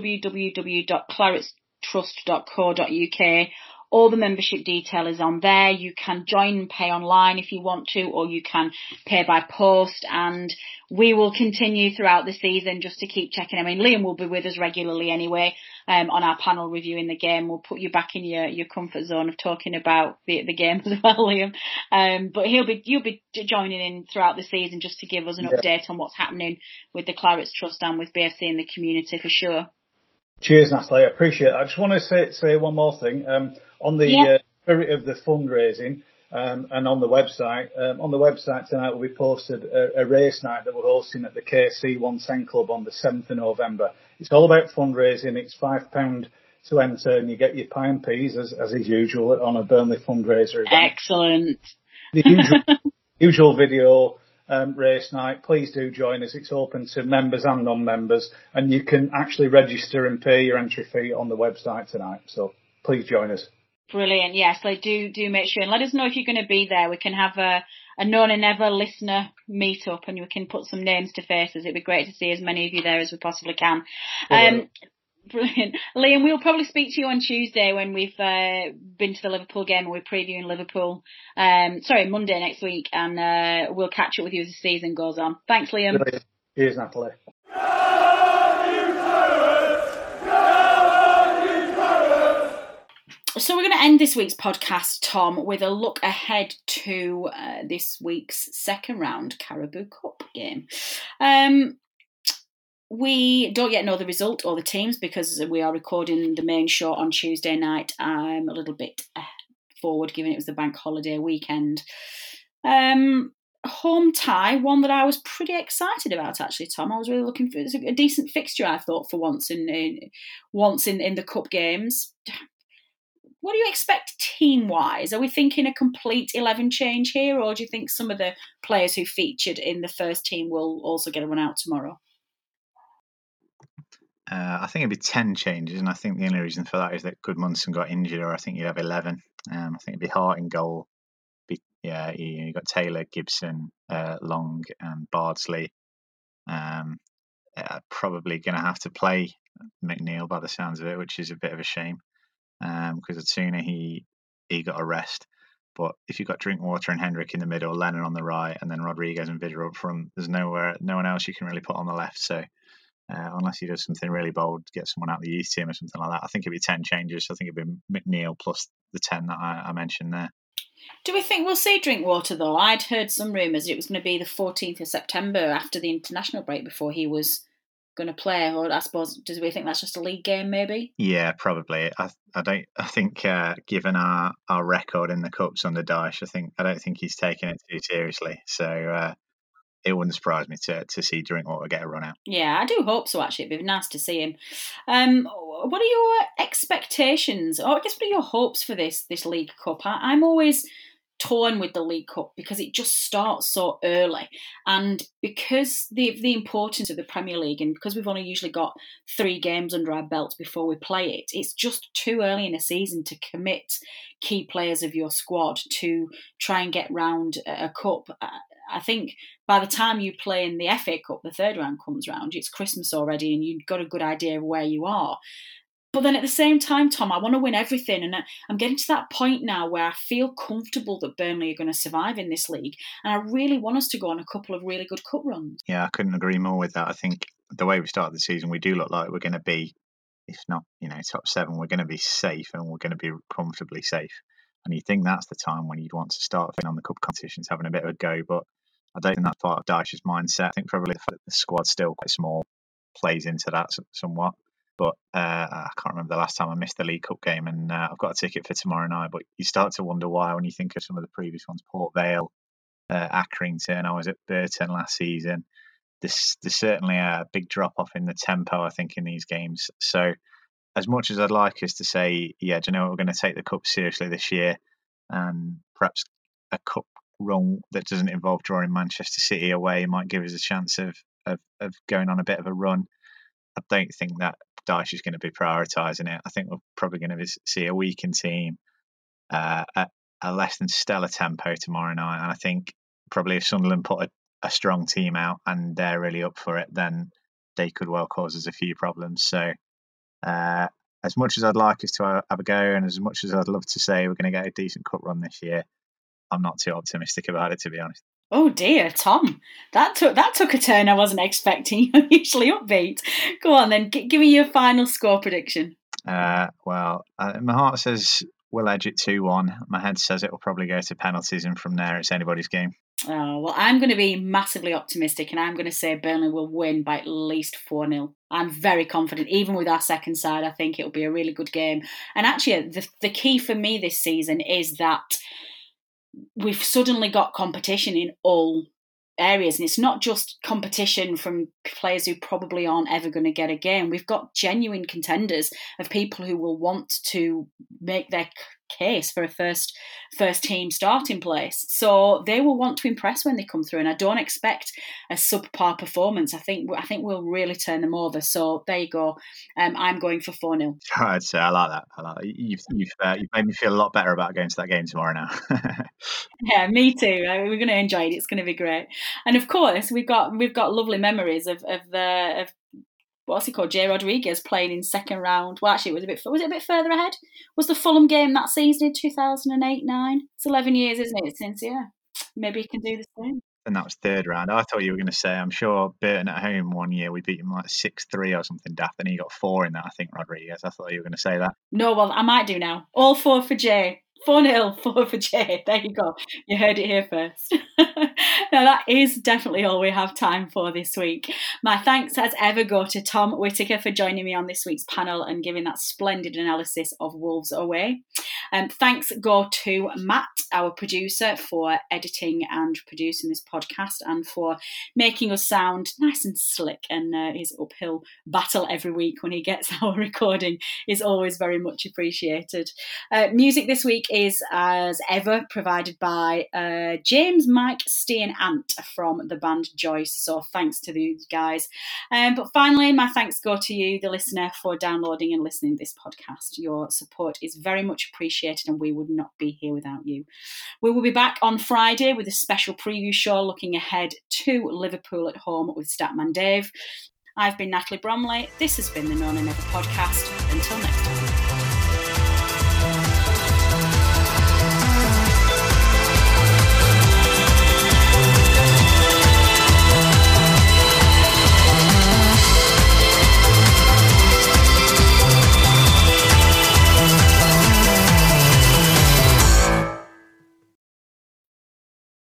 www.claretstrust.co.uk. All the membership detail is on there. You can join and pay online if you want to, or you can pay by post. And we will continue throughout the season just to keep checking. I mean, Liam will be with us regularly anyway, on our panel reviewing the game. We'll put you back in your comfort zone of talking about the game as well, Liam. But you'll be joining in throughout the season just to give us an update on what's happening with the Clarets Trust and with BFC in the community for sure. Cheers, Natalie. I appreciate it. I just want to say one more thing. On the spirit of the fundraising and on the website. On the website tonight will be posted a race night that we're hosting at the KC 110 Club on the 7th of November. It's all about fundraising. It's £5 to enter, and you get your pie and peas as is usual on a Burnley fundraiser event. Excellent. The usual video race night. Please do join us. It's open to members and non-members, and you can actually register and pay your entry fee on the website tonight. So please join us. Brilliant. Yes, do make sure and let us know if you're going to be there. We can have a None and Ever listener meet up, and we can put some names to faces. It'd be great to see as many of you there as we possibly can. Brilliant. Liam, we'll probably speak to you on Tuesday when we've been to the Liverpool game and we're previewing Liverpool. Monday next week, and we'll catch up with you as the season goes on. Thanks, Liam. Brilliant. Cheers, Natalie. So we're going to end this week's podcast, Tom, with a look ahead to this week's second round Carabao Cup game. We don't yet know the result or the teams because we are recording the main show on Tuesday night. I'm a little bit forward, given it was the bank holiday weekend. Home tie, one that I was pretty excited about, actually, Tom. I was really looking for a decent fixture, I thought, for once in the cup games. What do you expect team-wise? Are we thinking a complete 11 change here, or do you think some of the players who featured in the first team will also get a run out tomorrow? I think it'd be 10 changes, and I think the only reason for that is that Gudmundsson got injured, or I think you'd have 11. I think it'd be Hart in goal. You got Taylor, Gibson, Long, and Bardsley. Probably going to have to play McNeil by the sounds of it, which is a bit of a shame. Because Atsuna he got a rest, but if you've got Drinkwater and Hendrick in the middle, Lennon on the right, and then Rodriguez and Vidra up front, there's no one else you can really put on the left. So unless he does something really bold, get someone out of the youth team or something like that, I think it'd be 10 changes. I think it'd be McNeil plus the 10 that I mentioned there. Do we think we'll see Drinkwater though? I'd heard some rumours it was going to be the 14th of September after the international break before he was going to play? Or I suppose, do we think that's just a league game, maybe? Yeah, probably. I think given our record in the cups under Dyche, I don't think he's taking it too seriously. So it wouldn't surprise me to see Drinkwater get a run out. Yeah, I do hope so, actually. It'd be nice to see him. What are your expectations, or I guess what are your hopes for this League Cup? I'm always torn with the League Cup because it just starts so early, and because the importance of the Premier League, and because we've only usually got 3 games under our belts before we play it, it's just too early in a season to commit key players of your squad to try and get round a cup. I think by the time you play in the FA Cup, the third round comes round, it's Christmas already and you've got a good idea of where you are. But then at the same time, Tom, I want to win everything. And I'm getting to that point now where I feel comfortable that Burnley are going to survive in this league. And I really want us to go on a couple of really good cup runs. Yeah, I couldn't agree more with that. I think the way we started the season, we do look like we're going to be, if not, top 7, we're going to be safe and we're going to be comfortably safe. And you think that's the time when you'd want to start on the cup competitions, having a bit of a go. But I don't think that's part of Dyche's mindset. I think probably the squad's still quite small plays into that somewhat. But I can't remember the last time I missed the League Cup game, and I've got a ticket for tomorrow night. But you start to wonder why when you think of some of the previous ones, Port Vale, Accrington, I was at Burton last season. There's certainly a big drop-off in the tempo, I think, in these games. So as much as I'd like us to say, yeah, do you know what, we're going to take the Cup seriously this year, and perhaps a Cup run that doesn't involve drawing Manchester City away might give us a chance of going on a bit of a run. I don't think that Dyche is going to be prioritising it. I think we're probably going to see a weakened team, a less than stellar tempo tomorrow night. And I think probably if Sunderland put a strong team out and they're really up for it, then they could well cause us a few problems. So as much as I'd like us to have a go, and as much as I'd love to say we're going to get a decent cup run this year, I'm not too optimistic about it, to be honest. Oh dear, Tom, that took a turn I wasn't expecting. You're usually upbeat. Go on then, give me your final score prediction. My heart says we'll edge it 2-1. My head says it will probably go to penalties, and from there it's anybody's game. Oh, well, I'm going to be massively optimistic, and I'm going to say Burnley will win by at least 4-0. I'm very confident, even with our second side. I think it'll be a really good game. And actually, the key for me this season is that we've suddenly got competition in all areas, and it's not just competition from players who probably aren't ever going to get a game. We've got genuine contenders of people who will want to make their case for a first team starting place, so they will want to impress when they come through, and I don't expect a subpar performance. I think we'll really turn them over. So there you go. I'm going for 4-0. I'd say I like that. You've made me feel a lot better about going to that game tomorrow now. Yeah, me too. We're going to enjoy it. It's going to be great. And of course, we've got lovely memories of what's he called, Jay Rodriguez playing in second round. Well, actually, was it a bit further ahead? Was the Fulham game that season in 2008-9? It's 11 years, isn't it, since, yeah. Maybe he can do the same. And that was third round. I thought you were going to say, I'm sure Burton at home one year, we beat him like 6-3 or something daft, and he got 4 in that, I think, Rodriguez. I thought you were going to say that. No, well, I might do now. All 4 for Jay. 4-0, 4 for Jay. There you go. You heard it here first. Now, that is definitely all we have time for this week. My thanks, as ever, go to Tom Whittaker for joining me on this week's panel and giving that splendid analysis of Wolves away. Thanks go to Matt, our producer, for editing and producing this podcast and for making us sound nice and slick. And his uphill battle every week when he gets our recording is always very much appreciated. Music this week is, as ever, provided by James, Mike, Steen, Ant from the band Joyce. So thanks to these guys. But finally, my thanks go to you, the listener, for downloading and listening to this podcast. Your support is very much appreciated, and we would not be here without you. We will be back on Friday with a special preview show looking ahead to Liverpool at home with Statman Dave. I've been Natalie Bromley. This has been the No Nay Never podcast. Until next time.